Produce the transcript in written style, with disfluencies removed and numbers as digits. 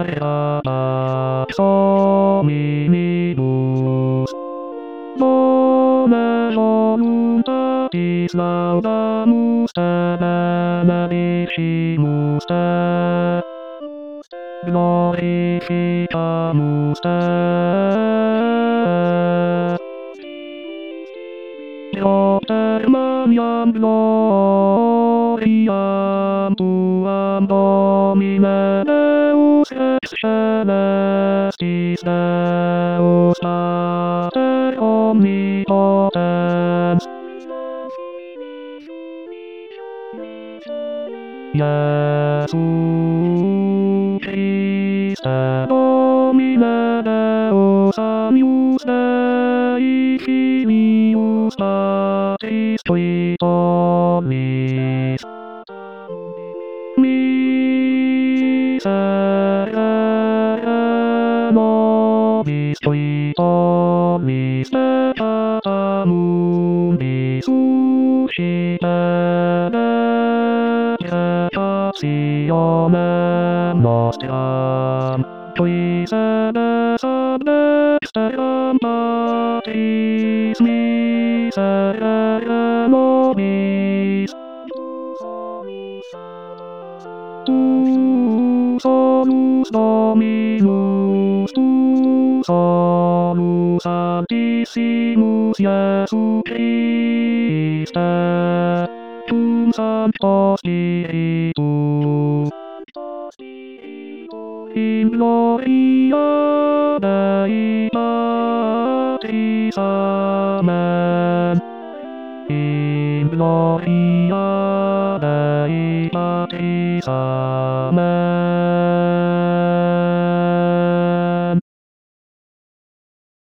Maria Pax Hominibus Bona voluntatis laudamus te benedicimus te glorificamus te Propter maniam gloriam tuam Domine Deus ex celestis Deus Pater omnipotens Iesu Christe Domine Deus agnus Dei Filius Patris Tui tollis Miserere nobis Tui tollis peccata mundi suscite Pasionem nostram, Tui sedes ad dexteram Patris miserere nobis. Tu solus Dominus, Tu solus Sanctissimus Iesu Christe, Tum Sancto Spiritu, in gloria Dei Patris, Amen. In gloria Dei Patris, Amen.